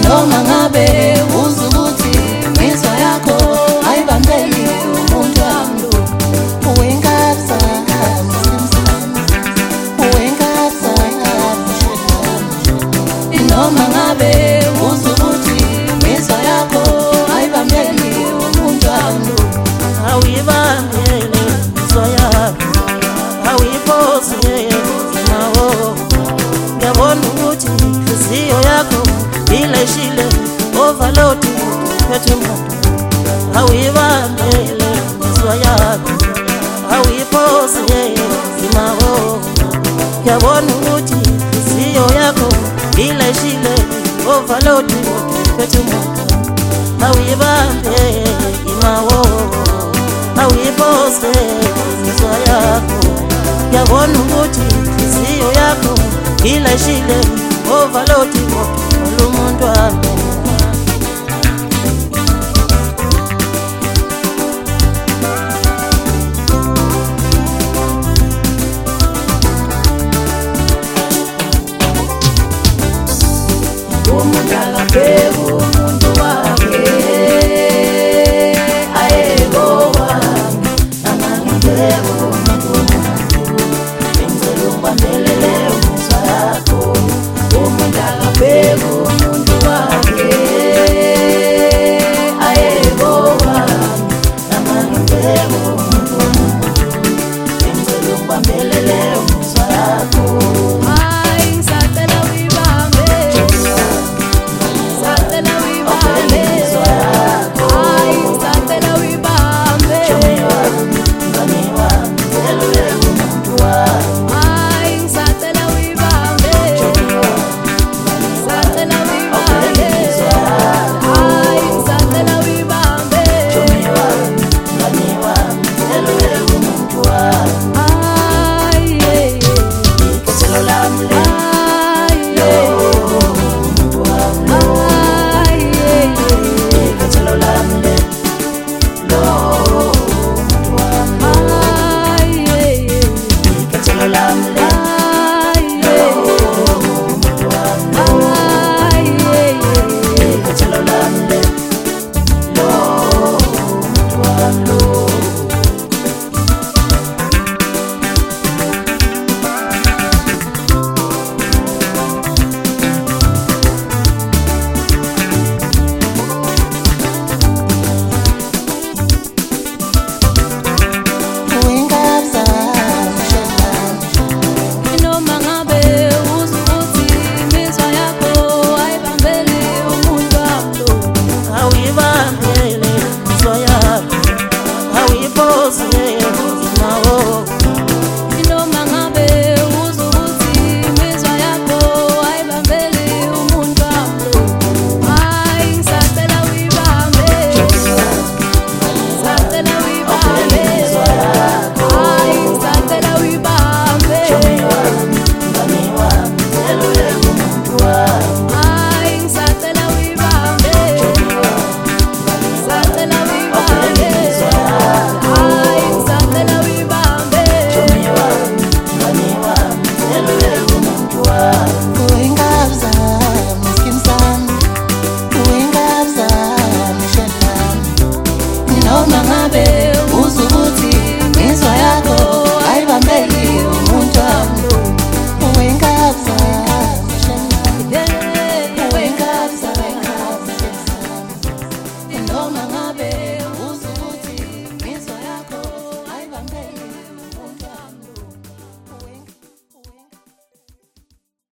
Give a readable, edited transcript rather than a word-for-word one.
noma ngabe uzukuthi imizwa yakho ayibambeli umuntu wami lo. Uwenkaza noma ngabe uzukuthi imizwa yakho ayibambeli umuntu wami lo. Awuyibambele imizwa yakho, awuyiphose nawo. Ngiyabona ukuthi inhliziyo yakho ileshile overload phethe umuntu. Awuyibambele imizwa yakho, awuyiphose nawo. Ngiyabona ukuthi inhliziyo yakho ileshile overload phethe umuntu. Awuyibambele nawo, awuyiphose imizwa yakho. Ngiyabona ukuthi inhliziyo yakho ileshile overload umuntu wami. Umuntu akabheka umuntu